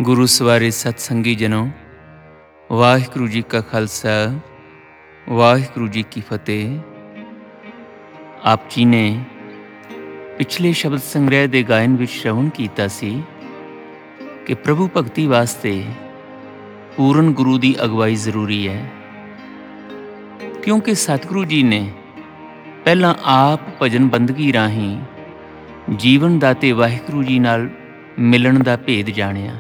ਗੁਰੂ ਸਵਾਰੇ ਸਤਸੰਗੀ ਜਨੋ, ਵਾਹਿਗੁਰੂ ਜੀ ਕਾ ਖਾਲਸਾ, ਵਾਹਿਗੁਰੂ ਜੀ ਕੀ ਫਤਿਹ। ਆਪ ਜੀ ਨੇ ਪਿਛਲੇ ਸ਼ਬਦ ਸੰਗ੍ਰਹਿ ਦੇ ਗਾਇਨ ਵਿੱਚ ਸ਼ਰਵਣ ਕੀਤਾ ਸੀ ਕਿ ਪ੍ਰਭੂ ਭਗਤੀ ਵਾਸਤੇ ਪੂਰਨ ਗੁਰੂ ਦੀ ਅਗਵਾਈ ਜ਼ਰੂਰੀ ਹੈ, ਕਿਉਂਕਿ ਸਤਿਗੁਰੂ ਜੀ ਨੇ ਪਹਿਲਾਂ ਆਪ ਭਜਨ ਬੰਦਗੀ ਰਾਹੀਂ ਜੀਵਨ ਦਾਤੇ ਵਾਹਿਗੁਰੂ ਜੀ ਨਾਲ ਮਿਲਣ ਦਾ ਭੇਦ ਜਾਣਿਆ,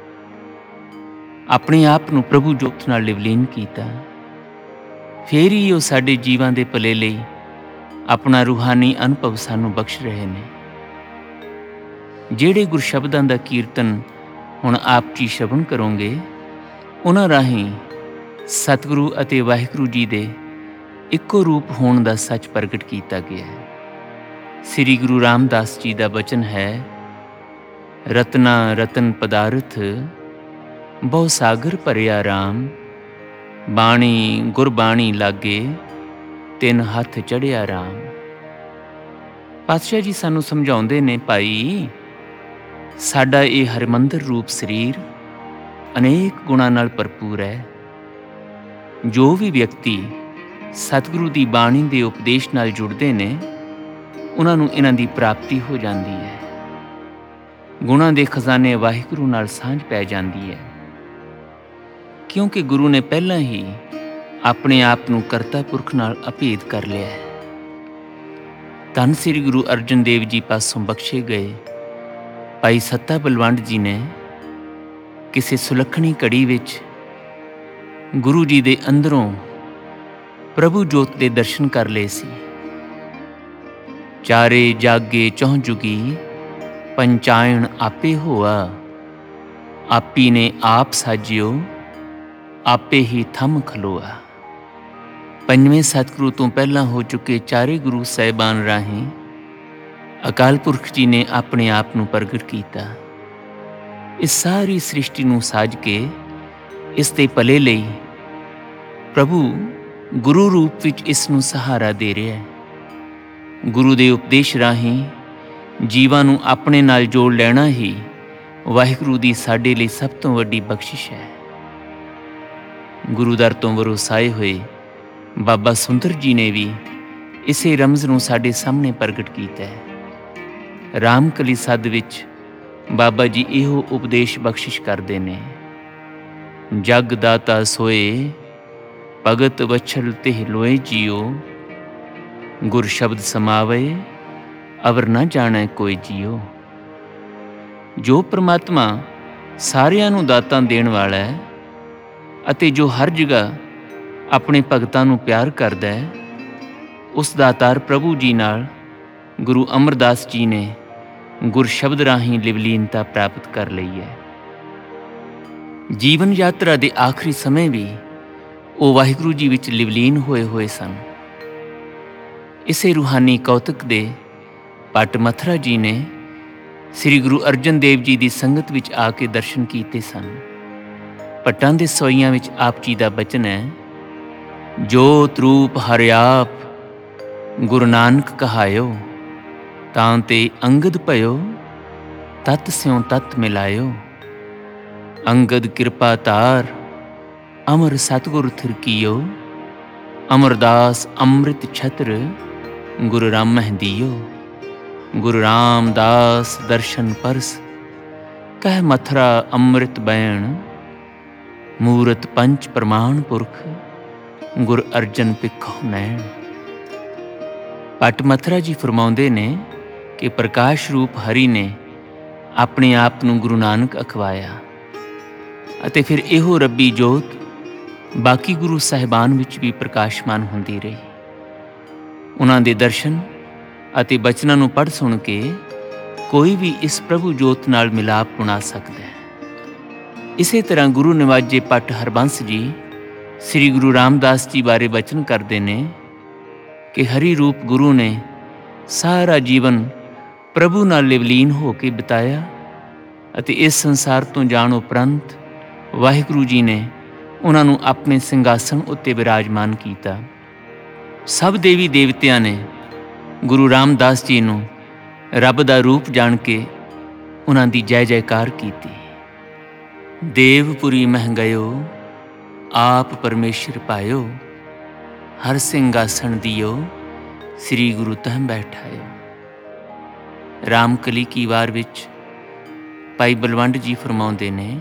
ਆਪਣੇ ਆਪ ਨੂੰ ਪ੍ਰਭੂ ਜੋਤ ਨਾਲ ਲਿਵਲੀਨ ਕੀਤਾ। ਫੇਰ ਹੀ ਉਹ ਸਾਡੇ ਜੀਵਾਂ ਦੇ ਭਲੇ ਲਈ ਆਪਣਾ ਰੂਹਾਨੀ ਅਨੁਭਵ ਸਾਨੂੰ ਬਖਸ਼ ਰਹੇ ਨੇ। ਜਿਹੜੇ ਗੁਰਸ਼ਬਦਾਂ ਦਾ ਕੀਰਤਨ ਹੁਣ ਆਪ ਜੀ ਸ਼ਰਵਣ ਕਰੋਗੇ, ਉਹਨਾਂ ਰਾਹੀਂ ਸਤਿਗੁਰੂ ਅਤੇ ਵਾਹਿਗੁਰੂ ਜੀ ਦੇ ਇੱਕੋ ਰੂਪ ਹੋਣ ਦਾ ਸੱਚ ਪ੍ਰਗਟ ਕੀਤਾ ਗਿਆ ਹੈ। ਸ੍ਰੀ ਗੁਰੂ ਰਾਮਦਾਸ ਜੀ ਦਾ ਬਚਨ ਹੈ, ਰਤਨਾ ਰਤਨ ਪਦਾਰਥ ਬਹੁ ਸਾਗਰ ਭਰਿਆ ਰਾਮ, ਬਾਣੀ ਗੁਰਬਾਣੀ ਲਾਗੇ ਤਿੰਨ ਹੱਥ ਚੜ੍ਹਿਆ ਰਾਮ। ਪਾਤਸ਼ਾਹ ਜੀ ਸਾਨੂੰ ਸਮਝਾਉਂਦੇ ਨੇ, ਭਾਈ ਸਾਡਾ ਇਹ ਹਰਿਮੰਦਰ ਰੂਪ ਸਰੀਰ ਅਨੇਕ ਗੁਣਾਂ ਨਾਲ ਭਰਪੂਰ ਹੈ। ਜੋ ਵੀ ਵਿਅਕਤੀ ਸਤਿਗੁਰੂ ਦੀ ਬਾਣੀ ਦੇ ਉਪਦੇਸ਼ ਨਾਲ ਜੁੜਦੇ ਨੇ, ਉਹਨਾਂ ਨੂੰ ਇਹਨਾਂ ਦੀ ਪ੍ਰਾਪਤੀ ਹੋ ਜਾਂਦੀ ਹੈ। ਗੁਣਾਂ ਦੇ ਖਜ਼ਾਨੇ ਵਾਹਿਗੁਰੂ ਨਾਲ ਸਾਂਝ ਪੈ ਜਾਂਦੀ ਹੈ, ਕਿਉਂਕਿ ਗੁਰੂ ਨੇ ਪਹਿਲਾਂ ਹੀ ਆਪਣੇ ਆਪ ਨੂੰ ਕਰਤਾ ਪੁਰਖ ਨਾਲ ਅਭੇਦ ਕਰ ਲਿਆ ਹੈ। ਧੰਨ ਸ੍ਰੀ ਗੁਰੂ ਅਰਜਨ ਦੇਵ ਜੀ ਪਾਸੋਂ ਬਖਸ਼ੇ ਗਏ ਭਾਈ ਸੱਤਾ ਬਲਵੰਡ ਜੀ ਨੇ ਕਿਸੇ ਸੁਲੱਖਣੀ ਘੜੀ ਵਿੱਚ ਗੁਰੂ ਜੀ ਦੇ ਅੰਦਰੋਂ ਪ੍ਰਭੂ ਜੋਤ ਦੇ ਦਰਸ਼ਨ ਕਰ ਲਏ ਸੀ। ਚਾਰੇ ਜਾਗੇ ਚੌਂ ਜੁਗੀ ਪੰਚਾਇਣ ਆਪੇ ਹੋਆ, ਆਪੀ ਨੇ ਆਪ ਸਾਜਿਓ ਆਪੇ ਹੀ ਥੰਮ ਖਲੋਆ। ਪੰਜਵੇਂ ਸਤਿਗੁਰੂ ਤੋਂ ਪਹਿਲਾਂ ਹੋ ਚੁੱਕੇ ਚਾਰੇ ਗੁਰੂ ਸਾਹਿਬਾਨ ਰਾਹੀਂ ਅਕਾਲ ਪੁਰਖ ਜੀ ਨੇ ਆਪਣੇ ਆਪ ਨੂੰ ਪ੍ਰਗਟ ਕੀਤਾ। ਇਸ ਸਾਰੀ ਸ੍ਰਿਸ਼ਟੀ ਨੂੰ ਸਾਜ ਕੇ ਇਸ ਦੇ ਭਲੇ ਲਈ ਪ੍ਰਭੂ ਗੁਰੂ ਰੂਪ ਵਿੱਚ ਇਸ ਨੂੰ ਸਹਾਰਾ ਦੇ ਰਿਹਾ ਹੈ। ਗੁਰੂ ਦੇ ਉਪਦੇਸ਼ ਰਾਹੀਂ ਜੀਵਾਂ ਨੂੰ ਆਪਣੇ ਨਾਲ ਜੋੜ ਲੈਣਾ ਹੀ ਵਾਹਿਗੁਰੂ ਦੀ ਸਾਡੇ ਲਈ ਸਭ ਤੋਂ ਵੱਡੀ ਬਖਸ਼ਿਸ਼ ਹੈ। ਗੁਰੂ ਦਰ ਤੋਂ ਵਰਸਾਏ ਹੋਏ ਬਾਬਾ ਸੁੰਦਰ ਜੀ ਨੇ ਵੀ ਇਸੇ ਰਮਜ਼ ਨੂੰ ਸਾਡੇ ਸਾਹਮਣੇ ਪ੍ਰਗਟ ਕੀਤਾ ਹੈ। ਰਾਮਕਲੀ ਸੱਦ ਵਿੱਚ ਬਾਬਾ ਜੀ ਇਹੋ ਉਪਦੇਸ਼ ਬਖਸ਼ਿਸ਼ ਕਰਦੇ ਨੇ, ਜਗ ਦਾਤਾ ਸੋਏ ਭਗਤ ਵਛਲ ਤਿਹ ਲੋਏ ਜੀਓ, ਗੁਰ ਸ਼ਬਦ ਸਮਾਵੇ ਅਵਰ ਨਾ ਜਾਣੈ ਕੋਈ ਜੀਓ। ਜੋ ਪ੍ਰਮਾਤਮਾ ਸਾਰਿਆਂ ਨੂੰ ਦਾਤਾਂ ਦੇਣ ਵਾਲਾ ਹੈ ਅਤੇ ਜੋ ਹਰ ਜਗ੍ਹਾ ਆਪਣੇ ਭਗਤਾਂ ਨੂੰ ਪਿਆਰ ਕਰਦਾ ਹੈ, ਉਸ ਦਾਤਾਰ ਪ੍ਰਭੂ ਜੀ ਨਾਲ ਗੁਰੂ ਅਮਰਦਾਸ ਜੀ ਨੇ ਗੁਰ ਸ਼ਬਦ ਰਾਹੀਂ ਲਿਵਲੀਨਤਾ ਪ੍ਰਾਪਤ ਕਰ ਲਈ ਹੈ। ਜੀਵਨ ਯਾਤਰਾ ਦੇ ਆਖਰੀ ਸਮੇਂ ਵੀ ਉਹ ਵਾਹਿਗੁਰੂ ਜੀ ਵਿੱਚ ਲਿਵਲੀਨ ਹੋਏ ਸਨ। ਇਸੇ ਰੂਹਾਨੀ ਕੌਤਕ ਦੇ ਭੱਟ ਮਥੁਰਾ ਜੀ ਨੇ ਸ੍ਰੀ ਗੁਰੂ ਅਰਜਨ ਦੇਵ ਜੀ ਦੀ ਸੰਗਤ ਵਿੱਚ ਆ ਕੇ ਦਰਸ਼ਨ ਕੀਤੇ ਸਨ। ਭੱਟਾਂ ਦੇ ਸੋਈਆਂ ਵਿੱਚ ਆਪ ਜੀ ਦਾ ਬਚਨ ਹੈ, ਜੋਤ ਰੂਪ ਹਰਿਆਪ ਗੁਰੂ ਨਾਨਕ ਕਹਾਇਓ, ਤਾਂ ਤੇ ਅੰਗਦ ਭਇਓ ਤਤ ਸਿਉ ਤਤ ਮਿਲਾਇਓ। ਅੰਗਦ ਕਿਰਪਾ ਧਾਰ ਅਮਰ ਸਤਿਗੁਰ ਥਿਰਕੀਓ, ਅਮਰਦਾਸ ਅੰਮ੍ਰਿਤ ਛਤਰ ਗੁਰੂ ਰਾਮ ਮਹਿੰਦੀਓ। ਗੁਰੂ ਰਾਮਦਾਸ ਦਰਸ਼ਨ ਪਰਸ ਕਹਿ ਮਥੁਰਾ ਅੰਮ੍ਰਿਤ ਬੈਣ, ਮੂਰਤ ਪੰਚ ਪ੍ਰਮਾਣ ਪੁਰਖ ਗੁਰ ਅਰਜਨ ਪਿੱਖੋ ਨੈਣ। ਭੱਟ ਮਥੁਰਾ ਜੀ ਫਰਮਾਉਂਦੇ ਨੇ ਕਿ ਪ੍ਰਕਾਸ਼ ਰੂਪ ਹਰੀ ਨੇ ਆਪਣੇ ਆਪ ਨੂੰ ਗੁਰੂ ਨਾਨਕ ਅਖਵਾਇਆ ਅਤੇ ਫਿਰ ਇਹੋ ਰੱਬੀ ਜੋਤ ਬਾਕੀ ਗੁਰੂ ਸਾਹਿਬਾਨ ਵਿੱਚ ਵੀ ਪ੍ਰਕਾਸ਼ਮਾਨ ਹੁੰਦੀ ਰਹੀ। ਉਹਨਾਂ ਦੇ ਦਰਸ਼ਨ ਅਤੇ ਬਚਨਾਂ ਨੂੰ ਪੜ੍ਹ ਸੁਣ ਕੇ ਕੋਈ ਵੀ ਇਸ ਪ੍ਰਭੂ ਜੋਤ ਨਾਲ ਮਿਲਾਪ ਬਣਾ ਸਕਦਾ ਹੈ। ਇਸੇ ਤਰ੍ਹਾਂ ਗੁਰੂ ਨਿਵਾਜੇ ਭੱਟ ਹਰਬੰਸ ਜੀ ਸ੍ਰੀ ਗੁਰੂ ਰਾਮਦਾਸ ਜੀ ਬਾਰੇ ਬਚਨ ਕਰਦੇ ਨੇ ਕਿ ਹਰੀ ਰੂਪ ਗੁਰੂ ਨੇ ਸਾਰਾ ਜੀਵਨ ਪ੍ਰਭੂ ਨਾਲ ਲਿਵਲੀਨ ਹੋ ਕੇ ਬਿਤਾਇਆ ਅਤੇ ਇਸ ਸੰਸਾਰ ਤੋਂ ਜਾਣ ਉਪਰੰਤ ਵਾਹਿਗੁਰੂ ਜੀ ਨੇ ਉਹਨਾਂ ਨੂੰ ਆਪਣੇ ਸਿੰਘਾਸਣ ਉੱਤੇ ਬਿਰਾਜਮਾਨ ਕੀਤਾ। ਸਭ ਦੇਵੀ ਦੇਵਤਿਆਂ ਨੇ ਗੁਰੂ ਰਾਮਦਾਸ ਜੀ ਨੂੰ ਰੱਬ ਦਾ ਰੂਪ ਜਾਣ ਕੇ ਉਹਨਾਂ ਦੀ ਜੈ ਜੈਕਾਰ ਕੀਤੀ। ਦੇਵਪੁਰੀ ਮਹਿ ਗਇਓ, ਆਪ ਪਰਮੇਸ਼ਰ ਪਾਇਓ। ਹਰ ਸਿੰਘਾਸਣ ਦਿਓ, ਸ੍ਰੀ ਗੁਰੂ ਤਹ ਬੈਠਾਇਓ। ਰਾਮਕਲੀ ਕੀ ਵਾਰ ਵਿੱਚ ਭਾਈ ਬਲਵੰਡ ਜੀ ਫਰਮਾਉਂਦੇ ਨੇ,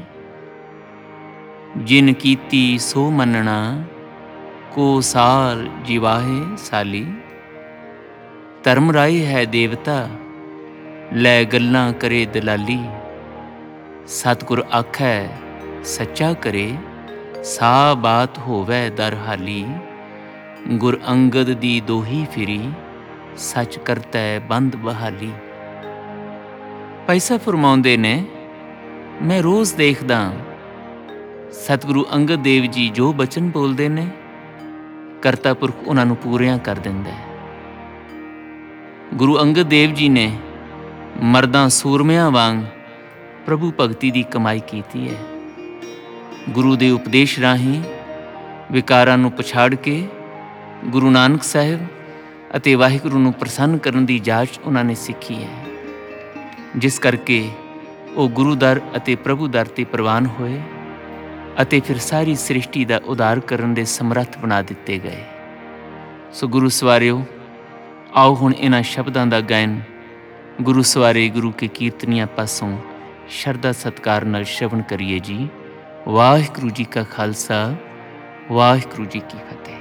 ਜਿਨ ਕੀਤੀ ਸੋ ਮੰਨਣਾ, ਕੋ ਸਾਲ ਜਿਵਾਹੇ ਸਾਲੀ। ਧਰਮ ਰਾਏ ਹੈ ਦੇਵਤਾ, ਲੈ ਗੱਲਾਂ ਕਰੇ ਦਲਾਲੀ। ਸਤਿਗੁਰ ਆਖੈ ਸੱਚਾ ਕਰੇ, ਸਾ ਬਾਤ ਹੋਵੈ ਦਰ ਹਾਲੀ। ਗੁਰ ਅੰਗਦ ਦੀ ਦੋਹੀ ਫਿਰੀ, ਸੱਚ ਕਰਤੈ ਬੰਦ ਬਹਾਲੀ। ਭਾਈ ਸਾਹਿਬ ਫਰਮਾਉਂਦੇ ਨੇ, ਮੈਂ ਰੋਜ਼ ਦੇਖਦਾ ਸਤਿਗੁਰੂ ਅੰਗਦ ਦੇਵ ਜੀ ਜੋ ਬਚਨ ਬੋਲਦੇ ਨੇ, ਕਰਤਾ ਪੁਰਖ ਉਹਨਾਂ ਨੂੰ ਪੂਰਿਆਂ ਕਰ ਦਿੰਦਾ ਹੈ। ਗੁਰੂ ਅੰਗਦ ਦੇਵ ਜੀ ਨੇ ਮਰਦਾਂ ਸੂਰਮਿਆਂ ਵਾਂਗ ਪ੍ਰਭੂ ਭਗਤੀ ਦੀ ਕਮਾਈ ਕੀਤੀ ਹੈ। ਗੁਰੂ ਦੇ ਉਪਦੇਸ਼ ਰਾਹੀਂ ਵਿਕਾਰਾਂ ਨੂੰ ਪਛਾੜ ਕੇ ਗੁਰੂ ਨਾਨਕ ਸਾਹਿਬ ਅਤੇ ਵਾਹਿਗੁਰੂ ਨੂੰ ਪ੍ਰਸੰਨ ਕਰਨ ਦੀ ਜਾਚ ਉਹਨਾਂ ਨੇ ਸਿੱਖੀ ਹੈ, ਜਿਸ ਕਰਕੇ ਉਹ ਗੁਰੂ ਦਰ ਅਤੇ ਪ੍ਰਭੂ ਦਰ 'ਤੇ ਪ੍ਰਵਾਨ ਹੋਏ ਅਤੇ ਫਿਰ ਸਾਰੀ ਸ੍ਰਿਸ਼ਟੀ ਦਾ ਉਧਾਰ ਕਰਨ ਦੇ ਸਮਰੱਥ ਬਣਾ ਦਿੱਤੇ ਗਏ। ਸੋ ਗੁਰੂ ਸਵਾਰਿਓ, ਆਓ ਹੁਣ ਇਹਨਾਂ ਸ਼ਬਦਾਂ ਦਾ ਗਾਇਨ ਗੁਰੂ ਸਵਾਰੇ ਗੁਰੂ ਕੇ ਕੀਰਤਨੀਆਂ ਪਾਸੋਂ ਸ਼ਰਧਾ ਸਤਿਕਾਰ ਨਾਲ ਸ਼ਰਵਣ ਕਰੀਏ ਜੀ। ਵਾਹਿਗੁਰੂ ਜੀ ਕਾ ਖਾਲਸਾ, ਵਾਹਿਗੁਰੂ ਜੀ ਕੀ ਫਤਿਹ।